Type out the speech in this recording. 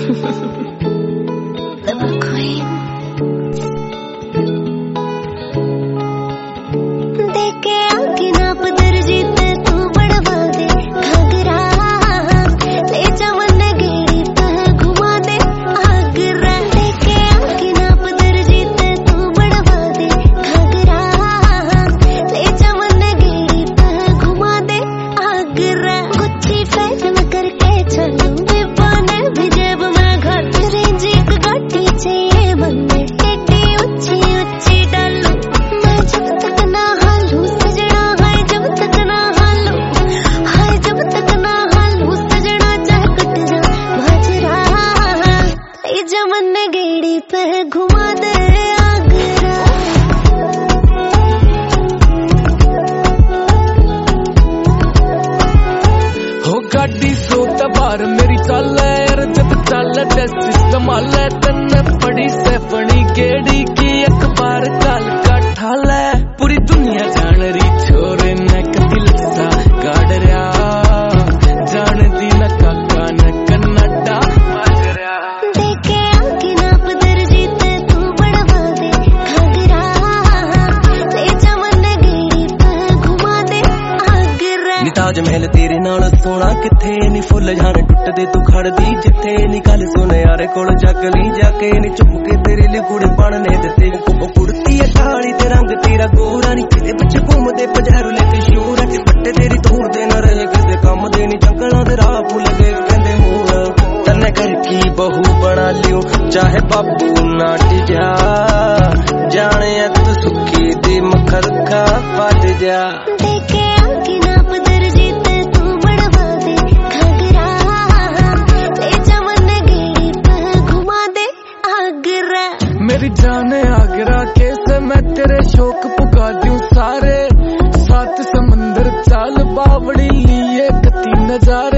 देखे आंखें नाप दर्जी पे तू बढ़वा दे घाघरा, ले जा मन गेड़ी पे घुमा दे आगरा। देखे आंखें नाप दर्जी पे तू बढ़वा दे घाघरा, ले जा मन गेड़ी पे घुमा दे आगरा। गुच्छी फैशन करके चलूं दीवाने भी जेब में घट, रेंज एक गाड़ी चाहिए मन में एडी ऊंची ऊंची डालूं। मैं जब तक ना हालूं सजना, हाय जब तक ना हालूं, हाय जब तक ना हालूं सजना, चाहे कट जा बाजरा, ले जा मन गेड़ी पे घुमा दे आगरा। हो गाड़ी सो तबार मेरी चाल यार, जब चाल जैसी संभाल तन्ने बड़ी सैफनी गेड़ी की अखबार काल का ठाल है। पूरी दुनिया जान रही छोरे ने कदी लसा गाड़ रहा, जान दी न काका न कन्नाडा बाजरा। देखे आंखें नाप दर्जी पे तू बढ़वा दे घाघरा, ले जा मन गेड़ी पे घुमा दे आगरा। नी ताजमहल तेरे नाल सोना किथे, नी फुੱਲ जाने टुटदे तू खड़दी जिथे, नी गल सुन यारे कोल जग ली जाके, नी चुप के तेरे लिए कुड़े बनने दिते। ओ कुड़ती है काली ते रंग तेरा गोरा, नी किते बच्चे घूमदे पजारू लेके शूर, कि पट्टे तेरी धूड़ दे न रहे किसे कम दे, नी जंगलों दे राह भूल गए कहंदे मूल। तन्ने घर की बहू बना लियो चाहे बाबू नाट जा, जाने तू सुखी दी मखर खा फट जा। देखे आंखें नाप दर्जी पे तू बढ़वा दे घाघरा, ले जा मन गेड़ी पे घुमा दे आगरा। मेरी जान आगरा कैसे मैं तेरे शौक पुका दूं सारे, सात समंदर चाल बावड़ी लिए कती नजारे।